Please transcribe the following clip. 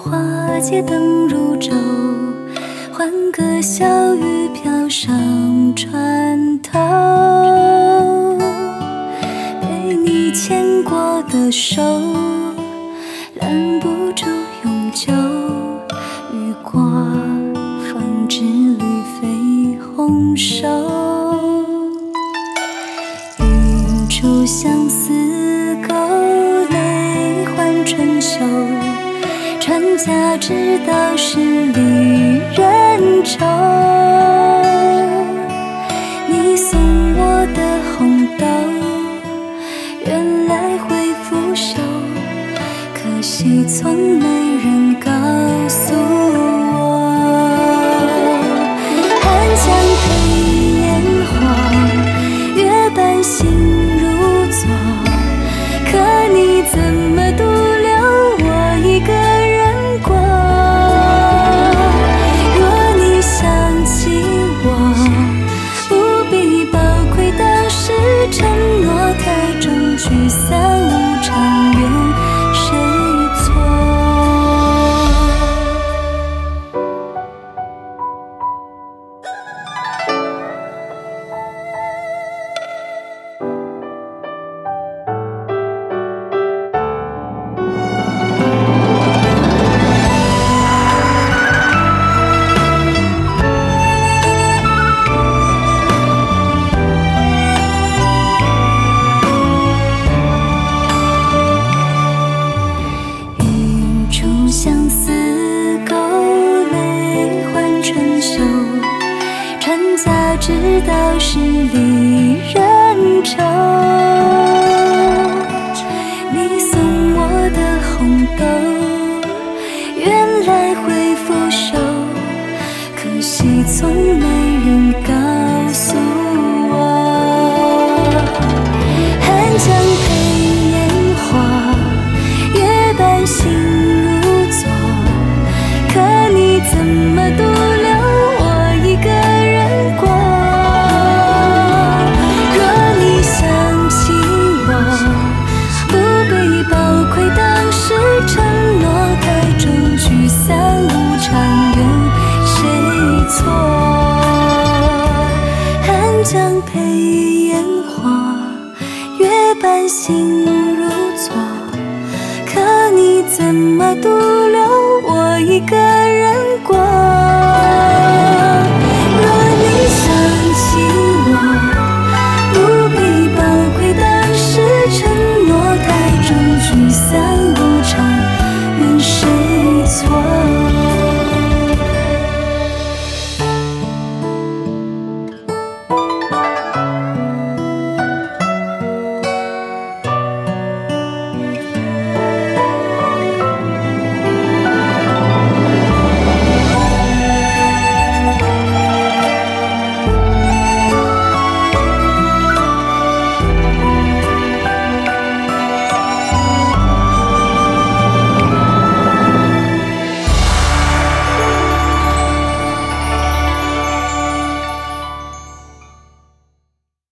花街灯如昼，换个小雨飘上船头，被你牵过的手拦不住永久，雨过方知绿肥红瘦，云出相思沟，泪换春秋，船家知道是离人愁，你送我的红豆原来会腐朽，可惜从没人告诉我。寒江配烟火，月半心如昨，可你怎么独留我一个人过？若你想起我，不必抱愧当时承诺太重，聚散无常，怨谁错？相思沟，泪换春秋，船家知道是离人愁，你送我的红豆原来会腐朽，可惜从没人告